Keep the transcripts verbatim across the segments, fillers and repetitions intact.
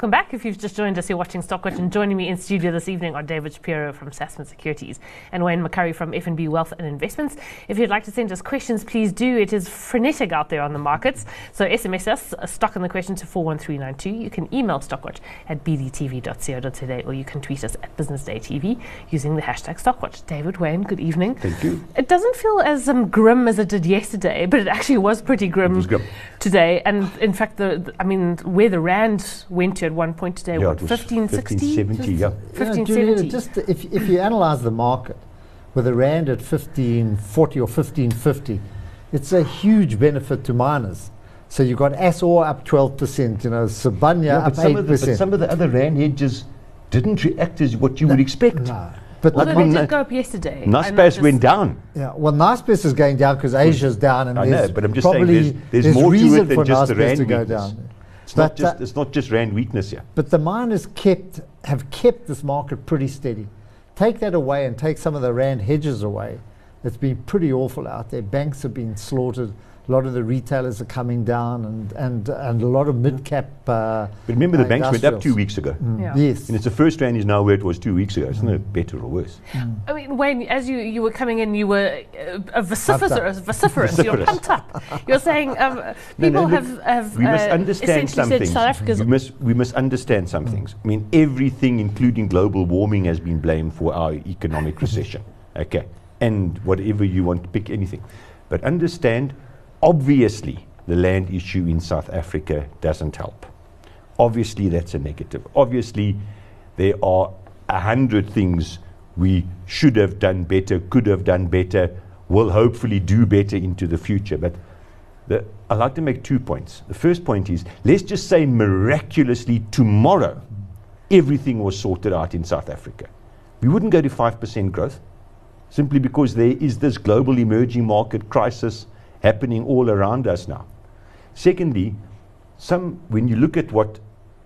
Welcome back. If you've just joined us, you're watching Stockwatch, and joining me in studio this evening are David Shapiro from Sasfin Securities and Wayne McCurry from F N B Wealth and Investments. If you'd like to send us questions, please do. It is frenetic out there on the markets. So S M S us, uh, stock in the question to four one three nine two. You can email stockwatch at b d t v dot co dot z a, or you can tweet us at Business Day T V using the hashtag Stockwatch. David, Wayne, good evening. Thank you. It doesn't feel as um, grim as it did yesterday, but it actually was pretty grim, was grim. today. And in fact, the, the I mean, where the rand went to at one point today, Yeah, what, it was fifteen sixty? fifteen seventy, yeah. fifteen You know, Julia, seventy. just if, if you analyse the market with a rand at fifteen forty or fifteen fifty, it's a huge benefit to miners. So you've got A S O R up twelve percent, you know, Sibanye Yeah, up but, some eight of the, but percent. some of the other rand hedges didn't react as what you would expect. No. But Although Like they when did the go up yesterday. Naspers just- went down. yeah, well, Naspers is going down because Asia's down, and I there's know, but I'm just saying probably there's, there's more to reason it than for just the Naspers rand to go weakness. down. It's not But, just uh, it's not just rand weakness here. But the miners kept have kept this market pretty steady. Take that away and take some of the rand hedges away. It's been pretty awful out there. Banks have been slaughtered. A lot of the retailers are coming down, and and and a lot of mid-cap. Uh, But remember, the uh, banks went up two industrials. weeks ago. Mm, Yeah. Yes. And it's the first rand is now where it was two weeks ago. Isn't it better or worse? I mean, Wayne, as you, you were coming in, you were uh, a vociferous, vociferous. You're Vociferous. pumped up. You're saying um, No, people no, look, have, have we must uh, understand essentially some said things. South Africa's We must, we must understand some things. I mean, everything, including global warming, has been blamed for our economic recession. Okay. And whatever you want to pick, anything. But understand, obviously, the land issue in South Africa doesn't help. Obviously, that's a negative. Obviously, there are a hundred things we should have done better, could have done better, will hopefully do better into the future. But the, I'd like to make two points. The first point is, let's just say miraculously tomorrow, everything was sorted out in South Africa. We wouldn't go to five percent growth, simply because there is this global emerging market crisis happening all around us now. Secondly, some, when you look at what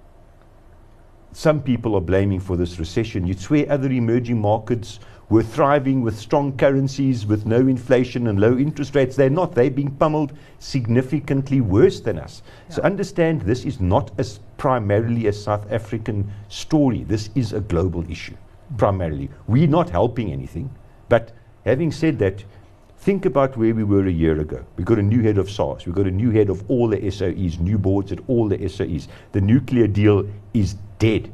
some people are blaming for this recession, you'd swear other emerging markets were thriving with strong currencies, with no inflation and low interest rates. They're not. They're being pummeled significantly worse than us. Yeah. So understand, this is not as primarily a South African story. This is a global issue, primarily. We're not helping anything. But having said that, think about where we were a year ago. We've got a new head of SARS. We've got a new head of all the S O Es, new boards at all the S O Es. The nuclear deal is dead.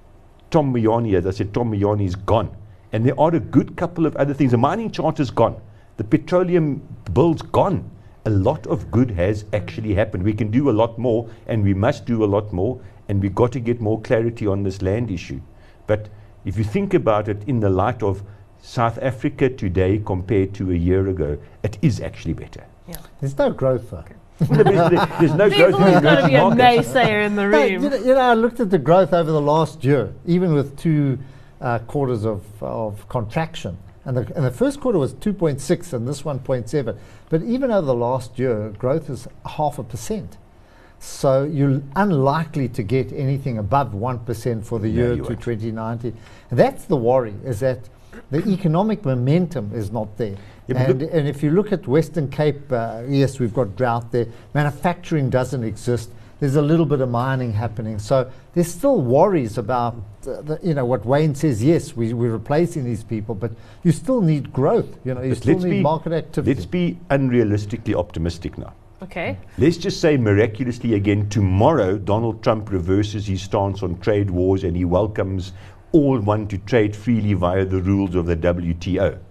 Tom Moyani, as I said, Tom Moyani is gone. And there are a good couple of other things. The mining charter's gone. The petroleum bill's gone. A lot of good has actually happened. We can do a lot more, and we must do a lot more, and we've got to get more clarity on this land issue. But if you think about it in the light of South Africa today compared to a year ago, it is actually better. Yeah. There's no growth though. No, there's, there's no There's growth in always got to emerging be a markets. naysayer in the No, room. you, know, you know, I looked at the growth over the last year, even with two uh, quarters of, of contraction. And the, and the first quarter was two point six and this one point seven. But even over the last year, growth is half a percent. So you're unlikely to get anything above one percent for the No, year you to won't. twenty ninety. That's the worry, is that the economic momentum is not there. Yeah, but and, look- and if you look at Western Cape, uh, yes, we've got drought there. Manufacturing doesn't exist. There's a little bit of mining happening. So there's still worries about, uh, the, you know, what Wayne says, yes, we, we're replacing these people, but you still need growth. You know, you But still let's need be- market activity. Let's be unrealistically optimistic now. Okay. Let's just say miraculously again tomorrow Donald Trump reverses his stance on trade wars and he welcomes all want to trade freely via the rules of the W T O.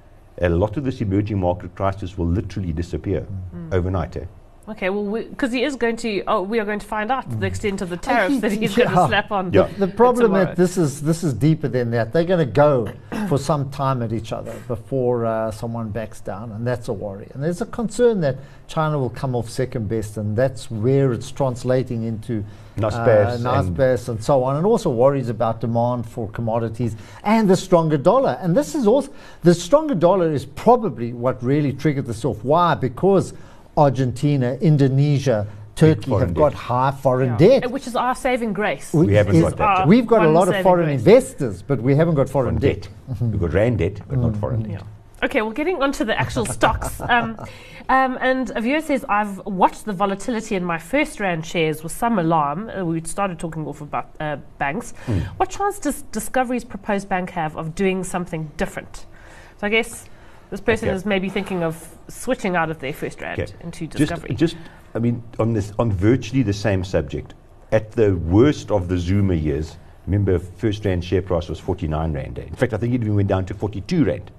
A lot of this emerging market crisis will literally disappear Mm. overnight. Eh? Okay, well, because he is going to, oh, we are going to find out the extent of the tariffs he- that he's going to yeah. slap on. Yeah. The problem tomorrow. is this is this is deeper than that. They're going to go for some time at each other before uh, someone backs down, and that's a worry. And there's a concern that China will come off second best, and that's where it's translating into Naspers uh, and- Naspers and so on, and also worries about demand for commodities and the stronger dollar. And this is also the stronger dollar is probably what really triggered this off. Why? Because Argentina, Indonesia, Turkey foreign have got debt. high foreign Yeah. debt. Uh, Which is our saving grace. We haven't is- got that yet. We've got a One lot of saving foreign grace. investors, but we haven't got foreign Foreign debt. debt. We've got rand debt, but not foreign debt. Yeah. Okay, well, getting onto the actual stocks. Um, um, and a viewer says, I've watched the volatility in my first rand shares with some alarm. Uh, we started talking off about uh, banks. Mm. What chance does Discovery's proposed bank have of doing something different? So I guess this person okay. is maybe thinking of switching out of their first rand okay. into Discovery. Just, just, I mean, on this, on virtually the same subject, at the worst of the Zuma years, remember, first rand share price was forty-nine rand. In fact, I think it even went down to forty-two rand.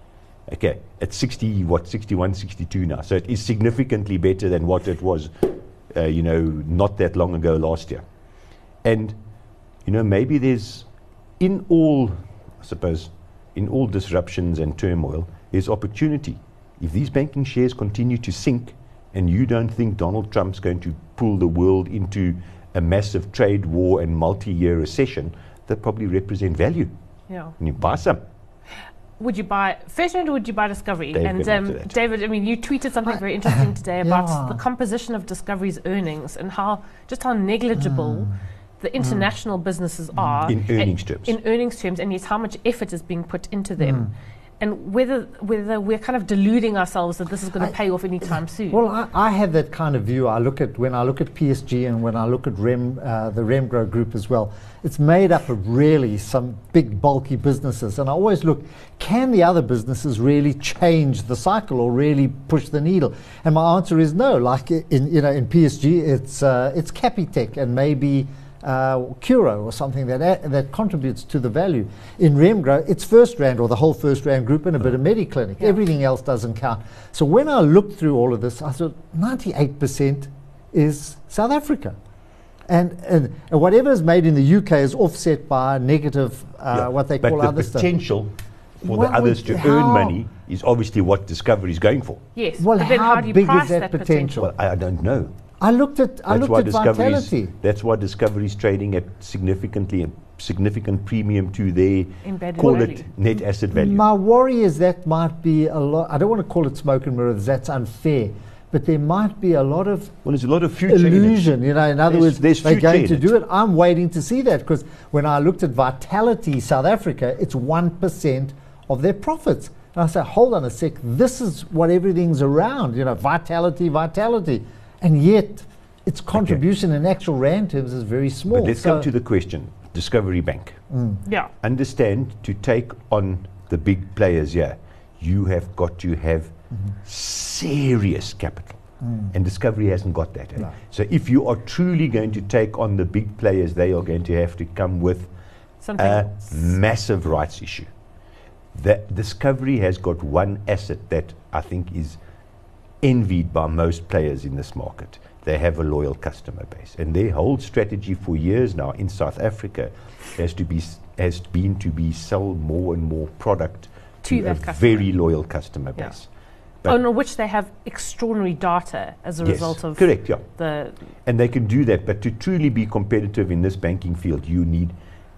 Okay, at sixty, what, sixty-one, sixty-two now. So it is significantly better than what it was, uh, you know, not that long ago last year. And, you know, maybe there's, in all, I suppose, in all disruptions and turmoil, there's opportunity. If these banking shares continue to sink and you don't think Donald Trump's going to pull the world into a massive trade war and multi-year recession, they probably represent value. Yeah. And you buy some. Would you buy first rand or would you buy Discovery? Dave and um, David, I mean, you tweeted something very interesting today about yeah. the composition of Discovery's earnings and how just how negligible mm. the international mm. businesses are in earnings terms. In earnings terms, and yet how much effort is being put into them. Mm. And whether whether we're kind of deluding ourselves that this is going to pay off anytime soon. Well, I, I have that kind of view. I look at when I look at P S G and when I look at Rem, uh, the Remgro Group as well. It's made up of really some big, bulky businesses, and I always look: can the other businesses really change the cycle or really push the needle? And my answer is no. Like in you know in P S G, it's uh, it's Capitec and maybe. Uh, Curo or something that a- that contributes to the value. In Remgro, it's First Rand or the whole First Rand group and a bit of Mediclinic. Yeah. Everything else doesn't count. So when I looked through all of this, I thought ninety-eight percent is South Africa. And, and, and whatever is made in the U K is offset by negative, uh, yeah. what they but call the other stuff. potential for Well, the others to how- earn money is obviously what Discovery is going for. Yes. Well, but then how how do you big price is that that potential? Well, I, I don't know. I looked at I That's looked why at Discovery's, Vitality. that's why Discovery's trading at significantly a significant premium to their Embedded call value. it net asset value. My worry is that might be a lot. I don't want to call it smoke and mirrors. That's unfair. But there might be a lot of Well, there's a lot of future in it. illusion. You know, in other There's- words, there's they're future going in to it. do it. I'm waiting to see that because when I looked at Vitality South Africa, it's one percent of their profits. And I said, hold on a sec. This is what everything's around. You know, Vitality, Vitality, and yet its contribution in actual rand terms is very small. But let's So- come to the question. Discovery Bank. Yeah. Understand, to take on the big players here, you have got to have mm-hmm. serious capital. Mm. And Discovery hasn't got that. Eh? No. So if you are truly going to take on the big players, they are going to have to come with Something a else. massive rights issue. That Discovery has got one asset that I think is envied by most players in this market. They have a loyal customer base, and their whole strategy for years now in South Africa has to be s- has been to be sell more and more product To to, a that customer. very loyal customer Yeah. base. But On which they have extraordinary data as a yes, result of correct, yeah, the and they can do that. But to truly be competitive in this banking field, you need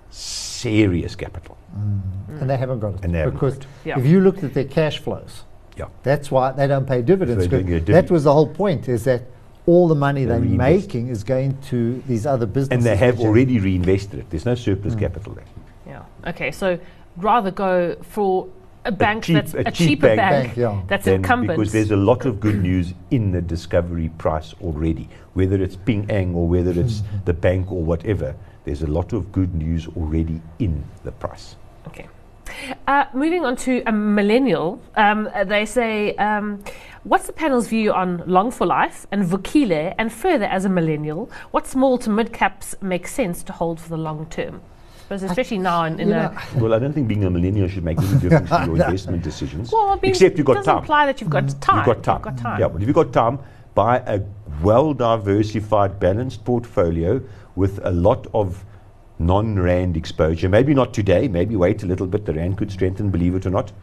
serious capital. and they haven't got it. And they haven't because got it. Yeah. if you looked at their cash flows, Yeah. that's why they don't pay dividends. So they don't 'cause get a that divvy. was the whole point, is that all the money They they're reinvest. making is going to these other businesses. And they have which are- already reinvested it. There's no Mm. surplus capital there. yeah. Okay, so rather go for a bank cheap- that's a a, cheap cheaper bank. bank, Bank, yeah. that's Then incumbent. because there's a lot of good news in the Discovery price already, whether it's Ping An or whether it's the bank or whatever. There's a lot of good news already in the price. Okay. Uh, moving on to a millennial, um, uh, they say, um, what's the panel's view on Long for Life and Vukile, and further as a millennial, what small to mid caps make sense to hold for the long term? Because especially now in, in you a... know, Well, I don't think being a millennial should make any difference to your investment decisions. Well, I mean, except you've it got doesn't time. imply that you've got time. You've got time. You've got time. Yeah, but if you've got time, buy a well-diversified, balanced portfolio with a lot of non-rand exposure. Maybe not today. Maybe wait a little bit. The rand could strengthen, believe it or not.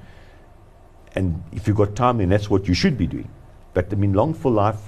And if you've got time, then that's what you should be doing. But I mean, Long for Life,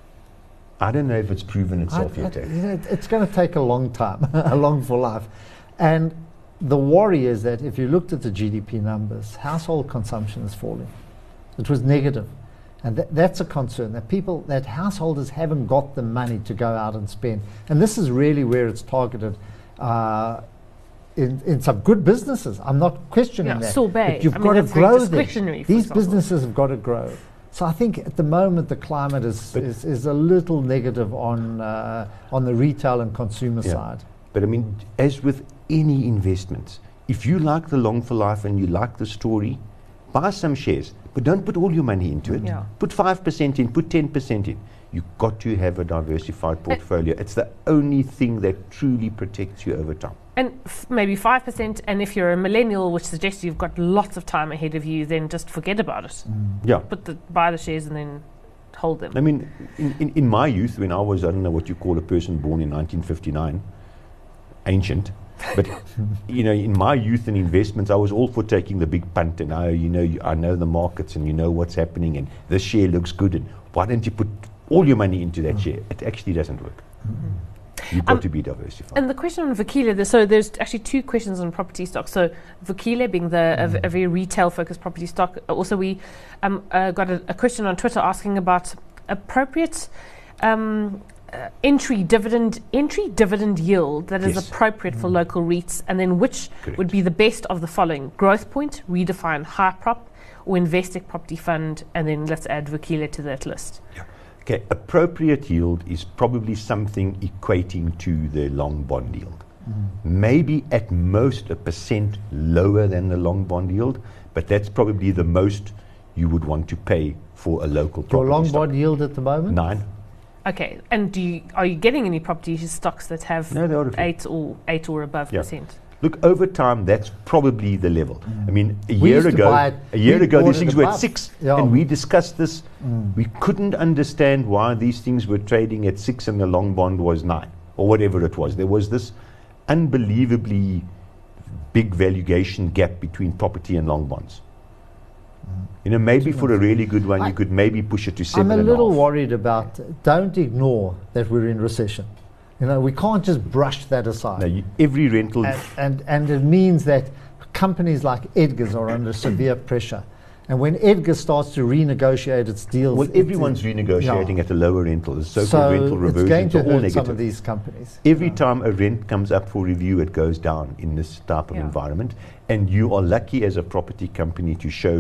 I don't know if it's proven I- itself I- yet. eh? you know, it's going to take a long time, a long for life. And the worry is that if you looked at the G D P numbers, household consumption is falling. It was negative. And th- that's a concern, that people, that householders haven't got the money to go out and spend. And this is really where it's targeted. Uh, in, in some good businesses. I'm not questioning Yeah, that. Sorbet. But you've I got mean, to that's very grow discretionary, them. for These example. businesses have got to grow. So I think at the moment the climate is But is, is a little negative on uh, on the retail and consumer Yeah. side. But I mean, as with any investments, if you like the long for life and you like the story, buy some shares, but don't put all your money into it. Yeah. Put five percent in, put ten percent in. You've got to have a diversified portfolio. It's the only thing that truly protects you over time. And f- maybe five percent, and if you're a millennial, which suggests you've got lots of time ahead of you, then just forget about it. Yeah. Put the, buy the shares and then hold them. I mean, in, in, in my youth, when I was, I don't know what you call a person born in nineteen fifty-nine, ancient, but you know, in my youth and investments, I was all for taking the big punt and I, you know, you, I know the markets and you know what's happening and this share looks good and why don't you put all your money into that share? It actually doesn't work. You've got Um, to be diversified. And the question on Vukile, there- so there's actually two questions on property stock. So Vukile being the a, v- a very retail-focused property stock. Uh, Also, we um, uh, got a, a question on Twitter asking about appropriate um, uh, entry dividend entry dividend yield that is Yes. appropriate for local REITs, and then which Correct. would be the best of the following: Growth Point, Redefine, Hyprop, or Investec Property Fund, and then let's add Vukile to that list. Okay, appropriate yield is probably something equating to the long bond yield. Maybe at most a percent lower than the long bond yield, but that's probably the most you would want to pay for a local Your property long stock. bond yield at the moment? Nine. Okay, and do you, are you getting any property stocks that have No, they are. eight or eight or above Yeah. percent? Look, over time, that's probably the level. I mean, a We year used to ago, buy it- a year we ago, bought these it things were at above. six, Yeah. and we discussed this. We couldn't understand why these things were trading at six and the long bond was nine, or whatever it was. There was this unbelievably big valuation gap between property and long bonds. You know, maybe for a really good one, I- you could maybe push it to seven I'm a and little half. worried about, don't ignore that we're in recession. You know, we can't just brush that aside. No, you, every rental, and, and, and it means that companies like Edgar's are under severe pressure. And when Edgar starts to renegotiate its deals, well, it- everyone's it- renegotiating yeah. at a lower rental. The so-called So rental it's reversions going to are all hurt negative. some of these companies. Every time a rent comes up for review, it goes down in this type of Yeah. environment. And you are lucky as a property company to show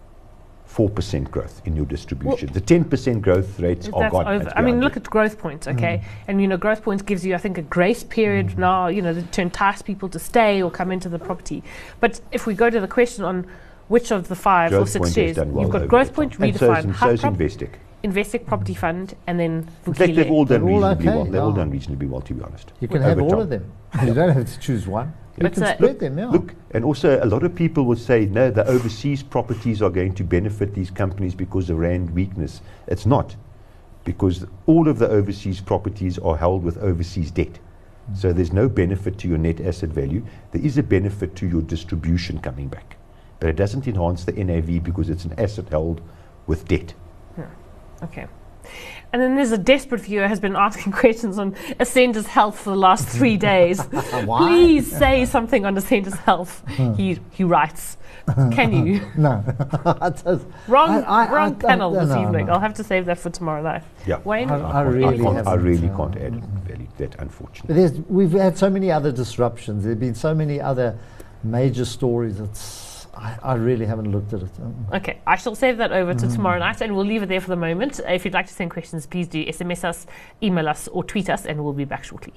four percent growth in your distribution. the ten percent growth rates are That's gone. over. It's I mean, behind look you. at Growth Point, okay? And, you know, Growth Point gives you, I think, a grace period now, you know, to entice people to stay or come into the property. But if we go to the question on which of the five or Growth six Point has shares, done well you've got over Growth the Point, time. And so's, Redefine, and so's Hyprop, Investec. Investec Property Fund, and then In fact, they've all Vukile. done They're all reasonably okay, well. They've all yeah. done reasonably well, to be honest. You can Over have all time. of them. You don't have to choose one. You But, can uh, spread them, yeah. Look, and also a lot of people will say, no, the overseas properties are going to benefit these companies because of rand weakness. It's not, because all of the overseas properties are held with overseas debt. So there's no benefit to your net asset value. There is a benefit to your distribution coming back. But it doesn't enhance the N A V because it's an asset held with debt. Okay. And then there's a desperate viewer has been asking questions on Ascenda's health for the last three days. Why? Please say something on Ascenda's health. he he writes. Can you? No. It does- Wrong I- I- wrong I- panel no, this no, evening. no. I'll have to save that for tomorrow night. Yeah. Wayne? I- I can't- really can't, I haven't, really uh, can't add value that, unfortunately. But there's, we've had so many other disruptions. There have been so many other major stories. It's, I, I really haven't looked at it. Um, Okay, I shall save that over to tomorrow night and we'll leave it there for the moment. If you'd like to send questions, please do S M S us, email us, or tweet us, and we'll be back shortly.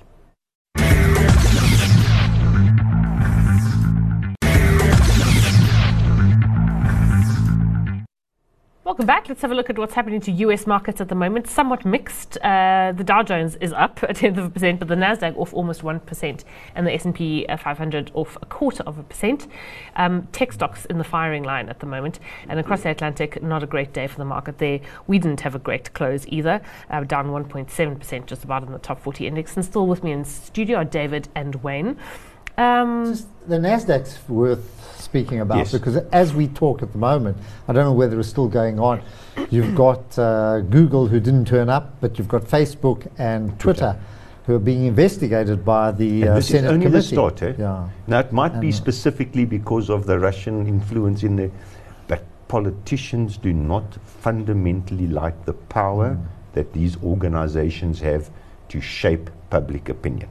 Welcome back. Let's have a look at what's happening to U S markets at the moment. Somewhat mixed. Uh, the Dow Jones is up a tenth of a percent, but the Nasdaq off almost one percent, and the S and P five hundred off a quarter of a percent. Um, tech stocks in the firing line at the moment, and across the Atlantic, not a great day for the market there. We didn't have a great close either, uh, down one point seven percent, just about in the top forty index. And still with me in studio are David and Wayne. Um, Just the Nasdaq's worth speaking about Yes. because as we talk at the moment, I don't know whether it's still going on. You've got uh, Google who didn't turn up, but you've got Facebook and Twitter, who are being investigated by the And uh, this Senate is only the committee. start, eh? Yeah. Now, it might be And, uh, specifically because of the Russian influence in there, but politicians do not fundamentally like the power that these organizations have to shape public opinion.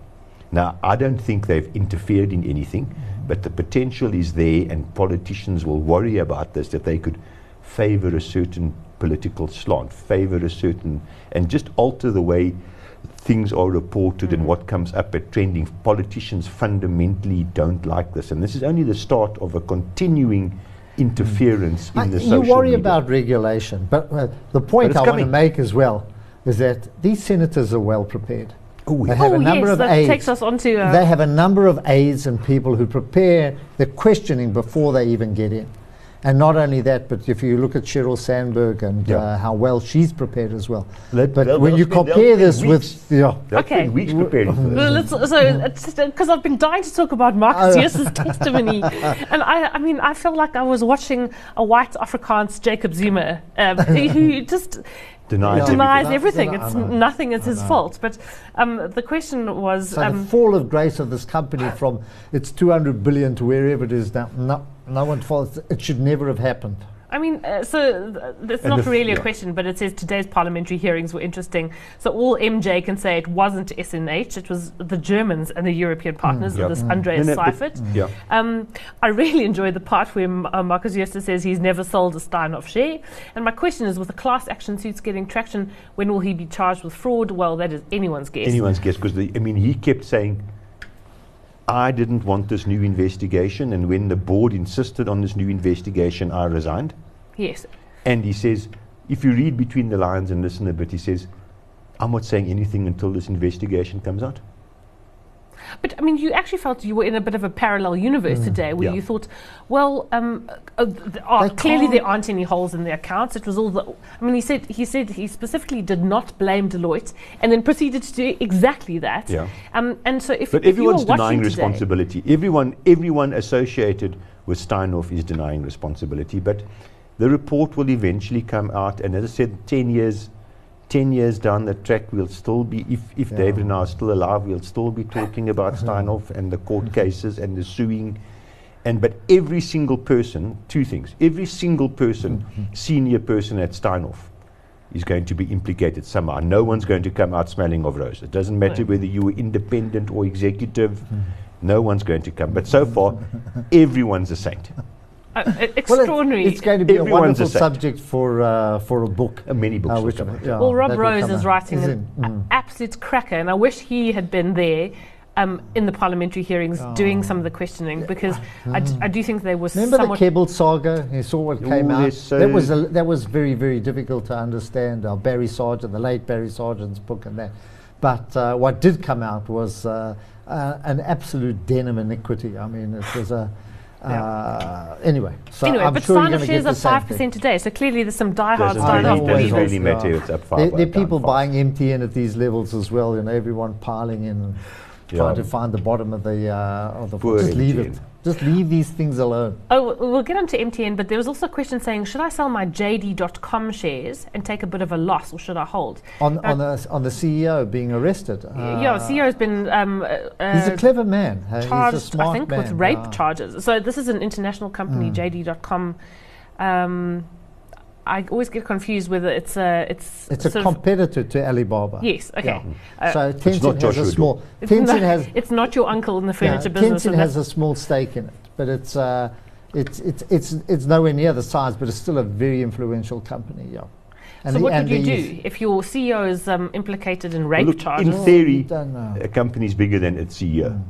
Now, I don't think they've interfered in anything, Mm-hmm. but the potential is there, and politicians will worry about this, that they could favor a certain political slant, favor a certain, and just alter the way things are reported and what comes up at trending. Politicians fundamentally don't like this, and this is only the start of a continuing interference I- in the you social worry media. about regulation, but uh, the point it's I want to coming. make as well is that these senators are well prepared. Oh, They yes. have Oh, a number yes, of that aides. takes us on to. Uh, They have a number of aides and people who prepare the questioning before they even get in. And not only that, but if you look at Sheryl Sandberg and Yeah. uh, how well she's prepared as well. They'll- But they'll- when they'll you spend- they'll compare spend this weeks. with, yeah, They'll Okay. spend weeks preparing for Well, this. let's, so, because I've been dying to talk about Marcus Oh. Jooste's testimony, and I, I mean, I felt like I was watching a white Afrikaans Jacob Zuma, um, who just Denies denies everything. everything. Deni- It's I know. nothing is I his know. fault. But um, the question was, so um, the fall of grace of this company from its two hundred billion to wherever it is now, no, no one falls. It should never have happened. I mean, uh, so th- it's And not the- really a yeah. question, but it says today's parliamentary hearings were interesting. So all M J can say it wasn't S N H, it was the Germans and the European partners yeah. of this Mm. Andreas No, no, but- Seifert. Yeah. Um, I really enjoyed the part where M- uh, Marcus Jooste says he's never sold a Steinhoff share. And my question is, with the class action suits getting traction, when will he be charged with fraud? Well, that is anyone's guess. Anyone's guess, because I mean, he kept saying, I didn't want this new investigation, and when the board insisted on this new investigation, I resigned. Yes. And he says, if you read between the lines and listen a bit, he says, I'm not saying anything until this investigation comes out. But I mean, you actually felt you were in a bit of a parallel universe today, where Yeah. you thought, well, um, uh, th- uh, They clearly can't- there aren't any holes in the accounts. It was all the. I mean, he said he said he specifically did not blame Deloitte, and then proceeded to do exactly that. Yeah. Um, and so if, But if you were everyone's watching denying today, responsibility. Everyone, everyone associated with Steinhoff is denying responsibility. But the report will eventually come out, and as I said, ten years, ten years down the track, we'll still be. If if Yeah. David and I are still alive, we'll still be talking about Steinhoff and the court cases and the suing. And but every single person, two things. Every single person, senior person at Steinhoff, is going to be implicated somehow. No one's going to come out smelling of roses. It doesn't matter No. whether you were independent or executive. No one's going to come. But so far, everyone's a saint. uh, uh, Well, it- extraordinary. it's going to be Everyone's a wonderful a saint. subject for uh, for a book. Uh, many books Uh, will which come will- out. yeah, Well, Rob that will Rose come is out. writing Is an in- a- mm. absolute cracker, and I wish he had been there um, in the parliamentary hearings doing some of the questioning, because I, d- I do think they were Remember the somewhat. Cable saga? You saw what came Oh, out. yes, so- that was a, that was very very difficult to understand. Uh, Barry Sargent, the late Barry Sargent's book, and that. But uh, what did come out was uh, uh, an absolute den of iniquity. I mean, it was a. Uh, anyway, so Anyway, I'm but sure you're Steinhoff going to get shares the are same five thing. percent today, so clearly there's some diehard Doesn't Steinhoff Steinhoff really, always doesn't believers. really Yeah. matter if it's up five There, or there are down people five. buying M T N at these levels as well, and everyone piling in and trying Yeah. to find the bottom of the uh, of the. Poor Just leave M T N. it. Just leave these things alone. Oh, w- we'll get on to M T N, but there was also a question saying, should I sell my J D dot com shares and take a bit of a loss, or should I hold? On Uh, on the on the C E O being arrested. yeah, Uh, C E O has been um, uh, He's a uh, clever man. Uh, he's a charged, smart I think, man. with rape yeah. charges. So this is an international company, Mm. J D dot com. Um, I always get confused whether it's a it's It's a sort of- competitor to Alibaba. yes, okay. Yeah. Uh, So not Tencent has Joshua a Dool. small. It's Tencent not, has. it's not your uncle in the Yeah, furniture business. Tencent and has that's- a small stake in it, but it's uh, it's it's it's it's nowhere near the size, but it's still a very influential company. Yeah. And so the- what and would you the- do if your C E O is um, implicated in Well, rape look, charges? in theory, I don't know. a company's bigger than its C E O.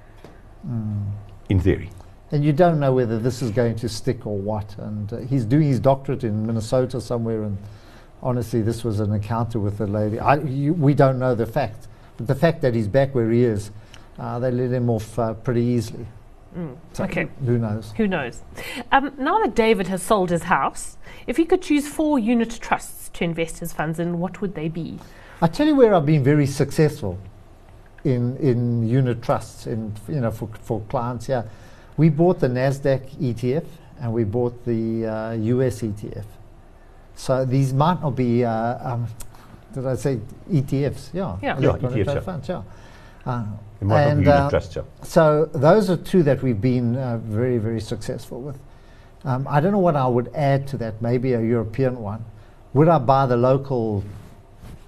In theory. And you don't know whether this is going to stick or what. And uh, he's doing his doctorate in Minnesota somewhere, and honestly, this was an encounter with a lady. I, you, we don't know the fact, but the fact that he's back where he is, uh, they let him off uh, pretty easily. Mm, So okay. Who knows? Who knows? Um, now that David has sold his house, if he could choose four unit trusts to invest his funds in, what would they be? I tell you where I've been very successful in in unit trusts, in you know for for clients here. We bought the Nasdaq E T F and we bought the uh, U S E T F. So these might not be. Uh, um, did I say E T Fs? Yeah. Yeah. Yeah, Electronic E T Fs, trade yeah. funds, yeah. Uh, It might And, not be uh, unit trust, yeah. so those are two that we've been uh, very, very successful with. Um, I don't know what I would add to that. Maybe a European one. Would I buy the local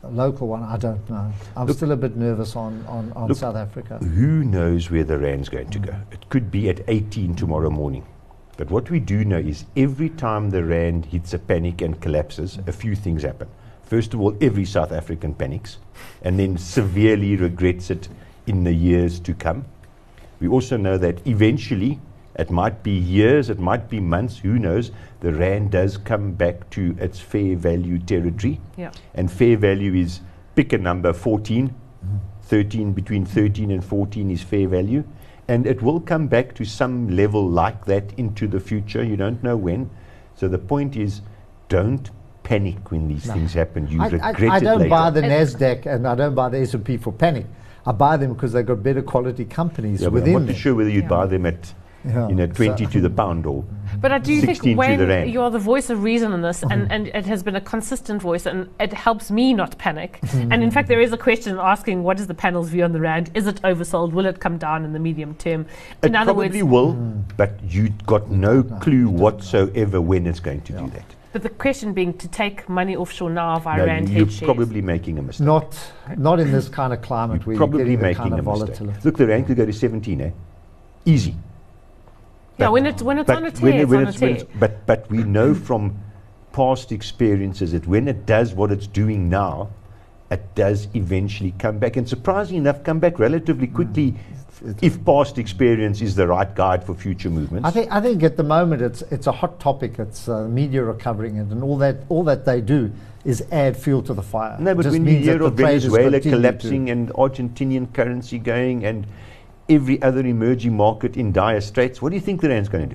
A local one, I don't know. I'm Look, still a bit nervous on, on, on look, South Africa. Who knows where the rand's going to go? It could be at eighteen tomorrow morning. But what we do know is every time the rand hits a panic and collapses, a few things happen. First of all, every South African panics and then severely regrets it in the years to come. We also know that eventually, it might be years, it might be months, who knows, the rand does come back to its fair value territory. Yeah. And fair value is, pick a number, fourteen, thirteen, between thirteen and fourteen is fair value. And it will come back to some level like that into the future. You don't know when. So the point is, don't panic when these No. things happen. You I, regret I, I it don't later. buy the And- NASDAQ and I don't buy the S and P for panic. I buy them because they've got better quality companies Yeah, but I'm within not them. too sure whether you'd Yeah. buy them at Yeah, you know, twenty so- to the pound or But I do think sixteen to the when rand. you're the voice of reason in this, and, and it has been a consistent voice, and it helps me not panic. And in fact, there is a question asking, what is the panel's view on the rand? Is it oversold? Will it come down in the medium term? It In other probably words, will, but you got no clue whatsoever when it's going to do that. but the question being to take money offshore now via No, rand you're hedge shares. probably making a mistake. Not, not in this kind of climate where You're you're probably getting the making kind a of mistake. volatility. Look, the rand could go to seventeen, eh? Easy. Yeah, But- when it's when it's But on a tear, when it- it's when on a it's- when tear. it's- but but we know from past experiences that when it does what it's doing now, it does eventually come back, and surprisingly enough, come back relatively quickly. If past experience is the right guide for future movements. I think I think at the moment it's it's a hot topic. It's uh, media are covering it, and all that all that they do is add fuel to the fire. No, but Just when you means that hear the of traders Venezuela continue collapsing to- and Argentinian currency going and every other emerging market in dire straits, what do you think the rand's going to do?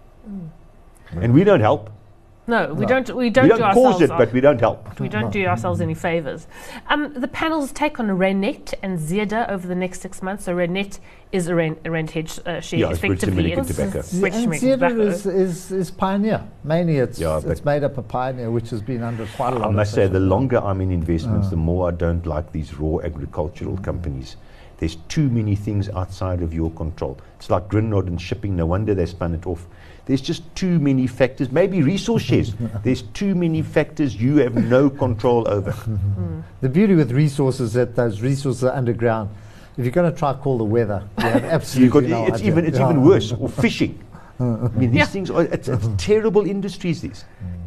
And we don't help. No, we No. don't. We don't, we don't do cause ourselves. it, but we don't help. we don't No. do ourselves any favors. Um, the panel's take on Renet and Zeda over the next six months. So Renet is a rand, a rand hedge uh, share, Yeah, it's British effectively. American tobacco. Z- British and American Zeder tobacco. is, is, is Pioneer. Mainly it's, Yeah, it's but made up of Pioneer, which has been under quite a lot I of must say, pressure. the longer I'm in investments, Uh. the more I don't like these raw agricultural companies. There's too many things outside of your control. It's like Grinnrod and shipping. No wonder they spun it off. There's just too many factors. Maybe resource shares. There's too many factors you have no control over. The beauty with resources is that those resources are underground. If you're going to try to call the weather, you have You've absolutely got, no it's idea. even it's Yeah. even worse. Or fishing. I mean, these Yeah. things are it's, it's terrible industries. These.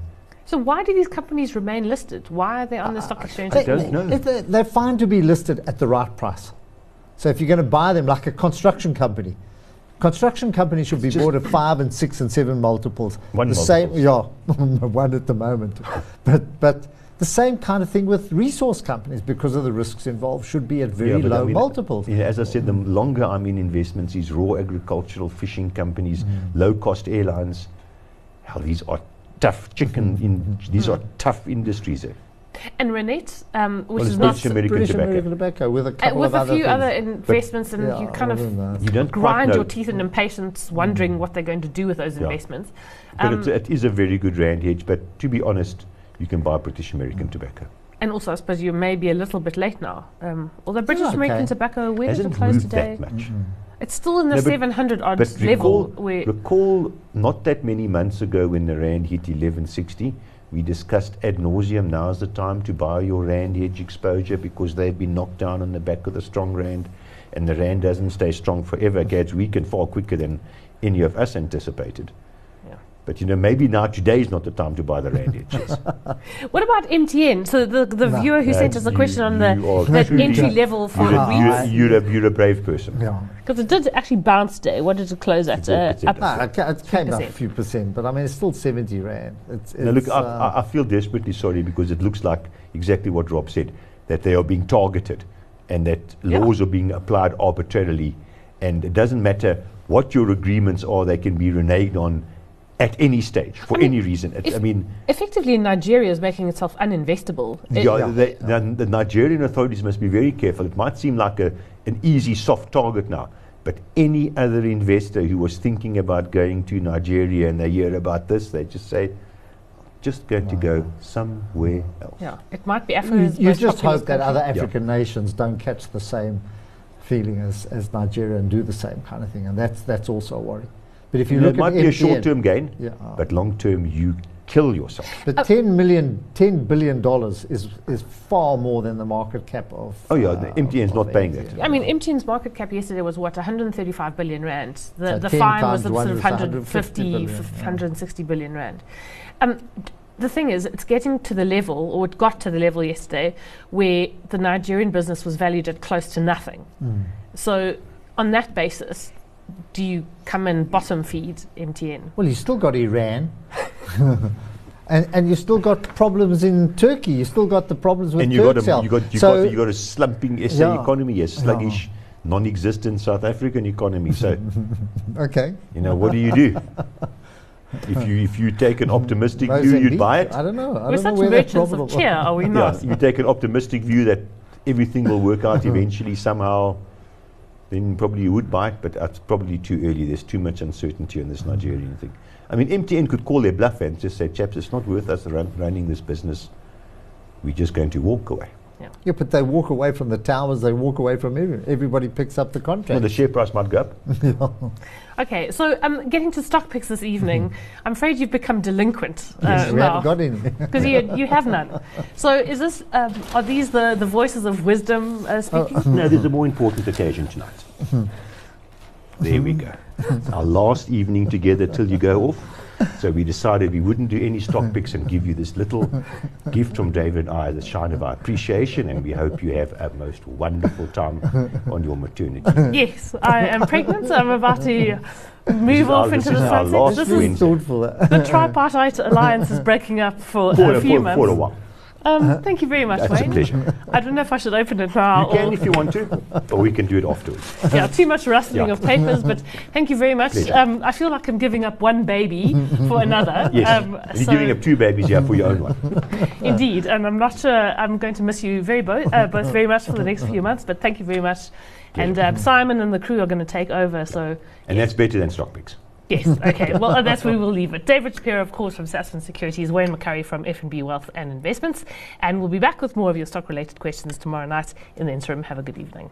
So why do these companies remain listed? Why are they on the stock exchange? I don't know. If they- They're fine to be listed at the right price. So if you're going to buy them like a construction company, construction companies should be Just- bought at five and six and seven multiples. One the same, multiples. yeah, one at the moment. But but the same kind of thing with resource companies because of the risks involved should be at very Yeah, but I low mean, multiples. Yeah, as I said, the longer I'm in investments, these raw agricultural fishing companies, low-cost airlines, hell, these are tough chicken. In, these are tough industries. Eh? And Renet, um, which Well, is it's not British American British tobacco. American tobacco with a uh, couple with of a other few things. other investments, and Yeah, you kind other of than that. You don't quite grind know. your teeth in impatience, wondering what they're going to do with those Yeah. investments. But Um, it's, it is a very good rand hedge. But to be honest, you can buy British American tobacco. and also, I suppose you may be a little bit late now. Um, although British okay. American Tobacco, where did it Hasn't close moved today? that much. It's still in the No, but- seven hundred odd But level. recall, Where recall not that many months ago when the rand hit eleven sixty, we discussed ad nauseum, now's the time to buy your rand hedge exposure because they've been knocked down on the back of the strong rand, and the rand doesn't stay strong forever. It gets weakened far quicker than any of us anticipated. Yeah. But you know, maybe now today is not the time to buy the rand hedges. what about M T N? So the the No. viewer who Uh, sent us a you- question on you the are that truly- entry level for You're, a, you're, REITs, you're, a, you're a brave person. Yeah. because it did actually bounce today. What did it close at? four Uh, percent. up Ah, it, ca- it came up a percent. few percent, but I mean, it's still seventy rand. It's, Now look, it's, I, uh, I- I feel desperately sorry because it looks like exactly what Rob said, that they are being targeted and that Yeah. laws are being applied arbitrarily, and it doesn't matter what your agreements are, they can be reneged on at any stage for I mean, any reason. It, if- I mean, Effectively, Nigeria is making itself uninvestable. It- yeah, Yeah. they, The, the Nigerian authorities must be very careful. It might seem like a, an easy, soft target now, but any other investor who was thinking about going to Nigeria and they hear about this, they just say, just going to go somewhere else. yeah, it might be you, Africa's you most just populous hope that country. other African nations don't catch the same feeling as, as Nigeria and do the same kind of thing, and that's that's also a worry. But if you You know, look it might at be a M T N short-term gain, yeah, but long-term, you kill yourself. But Uh, ten million, ten billion dollars is is far more than the market cap of. Oh yeah, uh, the M T N's of not paying M T N. that. I mean, M T N's market cap yesterday was what, one hundred thirty-five billion rand. The, So the ten fine was times sort one of is one hundred fifty, billion, f- yeah. one hundred sixty billion rand. Um, d- the thing is, it's getting to the level, or it got to the level yesterday, where the Nigerian business was valued at close to nothing. Mm. So, on that basis, do you come and bottom feed M T N? Well, you still got Iran. And, and you still got problems in Turkey. You still got the problems with And you got, a, Turkcell. you, got, you, so got, you got a slumping S A Yeah. economy, a sluggish, non-existent South African economy. So, okay. you know, what do you do? If you if you take an optimistic view, you'd Mozambique? buy it. I don't know. I We're don't know such where that merchants problem of cheer, are we Yeah, not? you take an optimistic view that everything will work out eventually somehow, then probably you would buy it, but it's probably too early. There's too much uncertainty on this Nigerian thing. I mean, M T N could call their bluff and just say, chaps, it's not worth us run, running this business. We're just going to walk away. Yeah, but they walk away from the towers. They walk away from every, everybody picks up the Well, contract. the share price might go up. Okay, so um, getting to stock picks this evening, I'm afraid you've become delinquent uh, Yes, we now. haven't got any. Because you, you have none. So is this, um, are these the, the voices of wisdom uh, speaking? No, there's a more important occasion tonight. There we go. It's our last evening together till you go off. So we decided we wouldn't do any stock picks and give you this little gift from David and I, the shine of our appreciation, and we hope you have a most wonderful time on your maternity. Yes, I am pregnant, so I'm about to This move is off our- into this the is our sunset. last This win. is thoughtful. the tripartite alliance is breaking up for, For, a a, few for, months. for a while. Um, thank you very much, That's a Wayne. pleasure. I don't know if I should open it now. You can or if you want to, or we can do it afterwards. yeah, too much rustling Yeah. of papers, but thank you very much. Pleasure. Um, I feel like I'm giving up one baby for another. Yes, Um, and you're so giving up two babies here for your own one. indeed, and I'm not sure I'm going to miss you very bo- uh, both very much for the next few months, but thank you very much. And um, Simon and the crew are going to take over, so And that's better than stock picks. yes, okay. Well, uh, that's where we'll leave it. David Shapiro, of course, from Sasfin Securities, Wayne McCurry from F N B Wealth and Investments, and we'll be back with more of your stock-related questions tomorrow night. In the interim, have a good evening.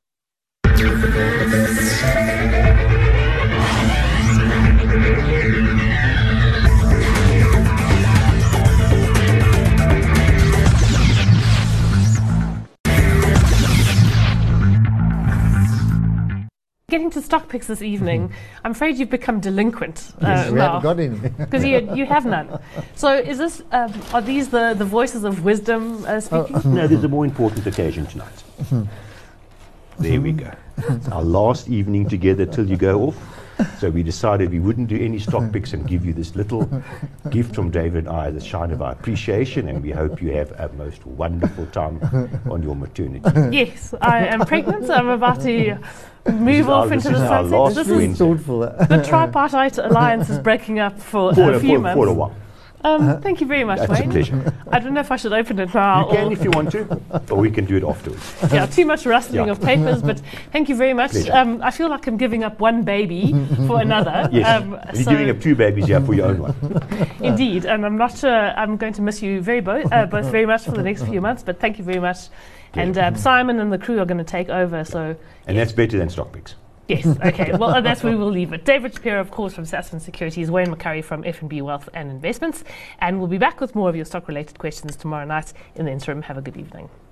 Getting to stock picks this evening, I'm afraid you've become delinquent uh, Yes, we now. haven't got any. Because you, you have none. So is this, um, are these the, the voices of wisdom uh, speaking? No, there's a more important occasion tonight. There we go. It's our last evening together till you go off. So we decided we wouldn't do any stock picks and give you this little gift from David and I, the shine of our appreciation, and we hope you have a most wonderful time on your maternity. Yes, I am pregnant, so I'm about to This move is our- off this into the is our sunset. last This win. is thoughtful. the tripartite alliance is breaking up for, For, a a, few for, months. for a while. Um, thank you very much, That's a Wayne. pleasure. I don't know if I should open it now. You can or if you want to, or we can do it afterwards. yeah, too much rustling Yeah. of papers, but thank you very much. Pleasure. Um, I feel like I'm giving up one baby for another. Yes, Um, and you're so giving up two babies here for your own one. indeed, and I'm not sure I'm going to miss you very bo- uh, both very much for the next few months, but thank you very much. And um, Simon and the crew are going to take over, so And that's better than stock picks. yes, okay. Well, uh, that's where we'll leave it. David Shapiro, of course, from Sasfin Securities, Wayne McCurry from F N B Wealth and Investments, and we'll be back with more of your stock-related questions tomorrow night. In the interim, have a good evening.